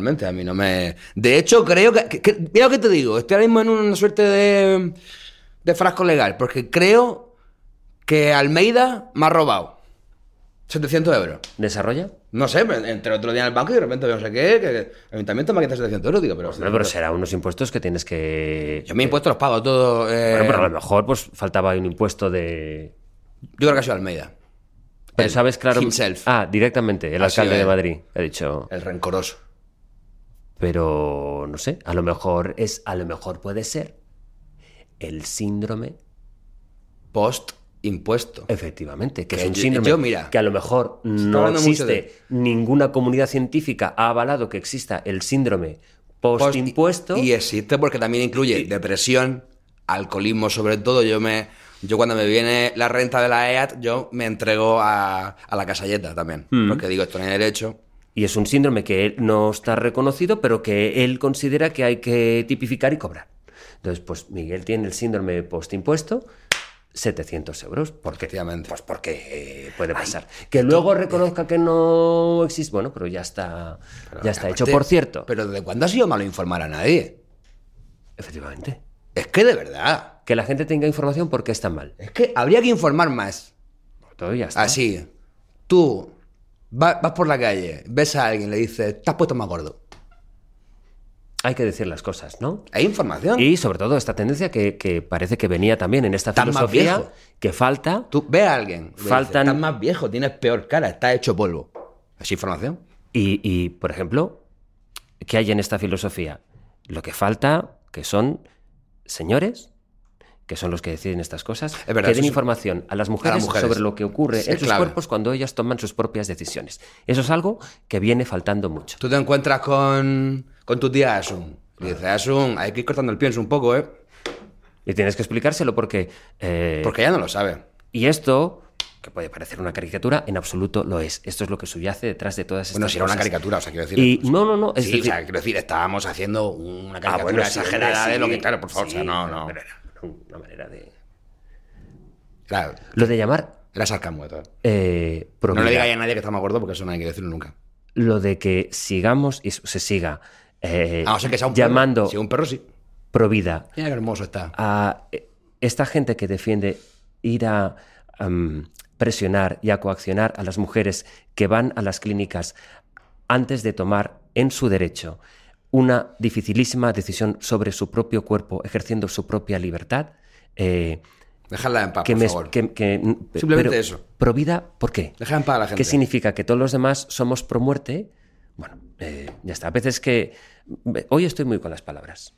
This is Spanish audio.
totalmente. A mí no me... De hecho, creo que mira lo que te digo. Estoy ahora mismo en una suerte de frasco legal. Porque creo que Almeida me ha robado 700 euros. ¿Desarrolla? No sé, entré otro día en el banco y de repente veo no sé qué, que el ayuntamiento me ha quitado 700 euros. Digo, Pero será unos impuestos que tienes que... Yo mis impuestos los pago todos. Bueno, pero a lo mejor pues faltaba un impuesto de... Yo creo que ha sido Almeida. Pero sabes, claro... Himself. Directamente, el alcalde de Madrid. He dicho... El rencoroso. Pero, no sé, a lo mejor puede ser el síndrome... Post-impuesto. Efectivamente, que Que es un síndrome que a lo mejor no existe, ninguna comunidad científica ha avalado que exista el síndrome post-impuesto. Y existe porque también incluye depresión, alcoholismo sobre todo. Yo cuando me viene la renta de la EAT, yo me entrego a la casalleta también. Porque digo, esto no hay derecho. Y es un síndrome que él no está reconocido, pero que él considera que hay que tipificar y cobrar. Entonces, pues Miguel tiene el síndrome post-impuesto, 700 euros. ¿Por qué? Efectivamente. Pues porque puede pasar. Que luego reconozca que no existe. Bueno, pero ya está hecho. Por cierto. Pero ¿desde cuándo ha sido malo informar a nadie? Efectivamente. Es que de verdad. Que la gente tenga información porque está mal. Es que habría que informar más. Todo ya está. Así. Tú vas por la calle, ves a alguien, le dices, te has puesto más gordo. Hay que decir las cosas, ¿no? Hay información. Y sobre todo esta tendencia que parece que venía también en esta filosofía que falta. Tú ves a alguien, faltan... estás más viejo, tienes peor cara, estás hecho polvo. ¿Es información? Y, por ejemplo, ¿qué hay en esta filosofía? Lo que falta, que son señores, que son los que deciden estas cosas, es verdad, que den información a las mujeres sobre lo que ocurre en sus cuerpos cuando ellas toman sus propias decisiones. Eso es algo que viene faltando mucho. Tú te encuentras con tu tía Asun. Y dices, Asun, hay que ir cortando el pienso un poco, ¿eh? Y tienes que explicárselo porque... porque ella no lo sabe. Y esto, que puede parecer una caricatura, en absoluto lo es. Esto es lo que subyace detrás de todas estas cosas. Bueno, si era una caricatura, o sea, quiero decir... Y no. Es decir, o sea, quiero decir, estábamos haciendo una caricatura exagerada de lo que... Claro, por favor, sí, o sea, no. Una manera de... Claro. Lo de llamar... Era sarcasmo de todo. No le digáis a nadie que estamos gordos porque eso no hay que decirlo nunca. Lo de que sigamos y se siga o sea, que sea un llamando... Perro. Si un perro, sí. Provida. Mira qué hermoso está. A esta gente que defiende ir a presionar y a coaccionar a las mujeres que van a las clínicas antes de tomar en su derecho una dificilísima decisión sobre su propio cuerpo, ejerciendo su propia libertad. Dejadla en paz, por favor. Simplemente eso. Provida, ¿por qué? Dejad en paz a la gente. ¿Qué significa? ¿Que todos los demás somos pro muerte? Bueno, ya está. A veces que... Hoy estoy muy con las palabras.